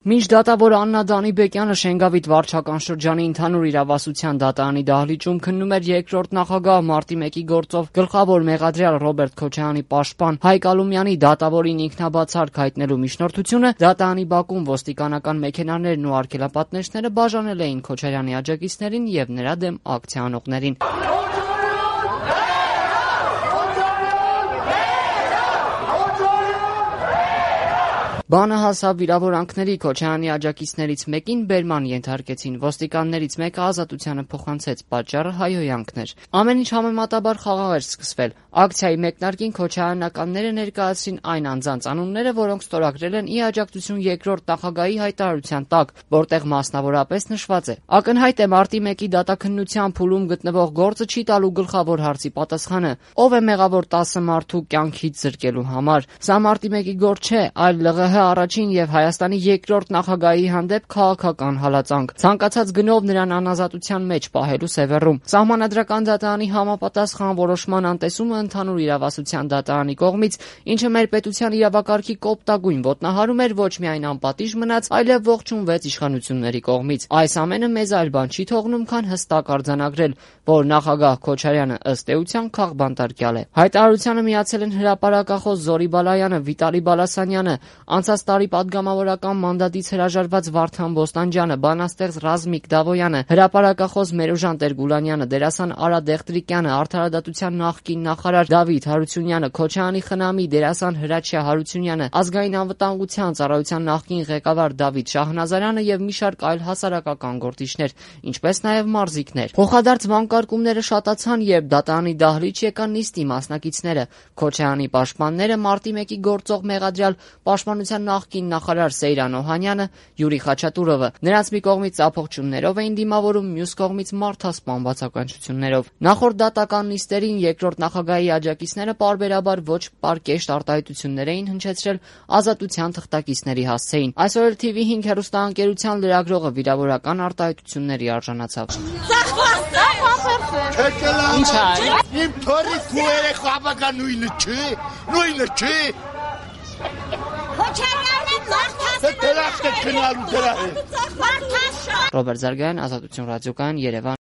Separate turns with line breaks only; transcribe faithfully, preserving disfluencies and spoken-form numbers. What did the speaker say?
Մինչ դատավոր Աննա Դանիբեկյանը Շենգավիթ վարչական շրջանի ընդհանուր իրավասության դատարանի դահլիճում քննում էր երկրորդ նախագահ մարտի մեկի գործով գլխավոր մեղադրյալ Ռոբերտ Քոչարյանի պաշտպան Հայկ Ալումյանի դատավորին ինքնաբացարկ հայտնելու միջնորդությունը, դատարանի բակում ոստիկանական մեքենաներն ու արգելապատնեշները բաժանել էին Քոչարյանի աջակիցներին եւ նրա դեմ ակցիա անողներին։ Բանը հասավ վիրավորանքների, Քոչարյանի աջակիցներից մեկին բերման ենթարկեցին, ոստիկաններից մեկը ազատությանը փոխանցեց, պատճառը հայհոյանքներ։ Ամեն ինչ համեմատաբար խաղաղ էր սկսվել։ Ակցիայի մեկնարկին քոչարյանականները ներկայացրին այն անձանց անունները, որոնք ստորագրել են ի աջակցություն երկրորդ նախագահի հայտարարության տակ, որտեղ մասնավորապես նշված է. ակնհայտ է մարտի մեկի դատաքննության փուլում գտնվող գործը չի տալու գլխավոր հարցի պատասխանը, ով է մեղավոր տասը մարդու կյանքից զրկելու համար։ Սա մարտի մեկի գործ չէ, այլ ԼՂՀ առաջին եւ Հայաստանի երկրորդ նախագահի հանդեպ քաղաքական հալածանք, ցանկացած գնով նրան անազատության մեջ պահելու սևեռում։ Սահմանադրական դատարանի համապատասխան որոշման անտեսումը ընդհանուր իրավասության դատարանի կողմից, ինչը մեր պետության իրավակարգի կոպտագույն ոտնահարում էր, ոչ միայն անպատիժ մնաց, այլև ողջունվեց իշխանությունների կողմից։ Այս ամենը մեզ այլ բան չի թողնում, քան հստակ արձանագրել, որ նախագահ Քոչարյանը ըստ էության քաղբանտարկյալ է։ Հայտարարությանը միացել են հրապարակախոս Զորի Բալայանը, Վիտալի Բալասանյանը, անցած տարի պատգամավորական մանդատից հրաժարված Վարդան Բոստանջյանը, բանաստեղծ Ռազմիկ Դավոյանը, հրապարակախոս Մերուժան Տեր-Գուլանյանը, դերասան Արա Դեղտրիկյանը, արդարադատության նախկին նախարար Դավիթ Հարությունյանը, Քոչարյանի խնամի դերասան Հրաչյա Հարությունյանը, ազգային անվտանգության ծառայության նախկին ղեկավար Դավիթ Շահնազարյանը եւ մի շարք այլ հասարակական գործիչներ, ինչպես նաեւ մարզիկներ։ Փոխադարձ վանկարկումները շատացան, երբ դատարանի դահլիճ եկան նիստի մասնակիցները։ Քոչարյանի պաշտպանները մարտի մեկի գործող մեղադրյալ պաշտպանության նախկին նախարար Սեյրան Օհանյանը, Յուրի Խաչատուրովը, նրանց մի կողմից ծափողջուններով էին դիմավորում, մյուս կողմից մարդասպան բացականչություններով։ Նախորդ դատական նիստերին երկրորդ նախագահի աջակիցները պարբերաբար ոչ պարկեշտ արտահայտություններ էին հնչեցրել ազատության թղթակիցների հասցեին։ Այսօր էլ Թի վի հինգ հեռուստաընկերության լրագրողը վիրավորական արտահայտությունների արժանացավ։
Ինչ է։ Իմ թորի քու երեխա ապակա նույնը չի, նույնը չի։
Ռոբերտ Զարգարյան, Ազատություն ռադիոկայան, Երևան։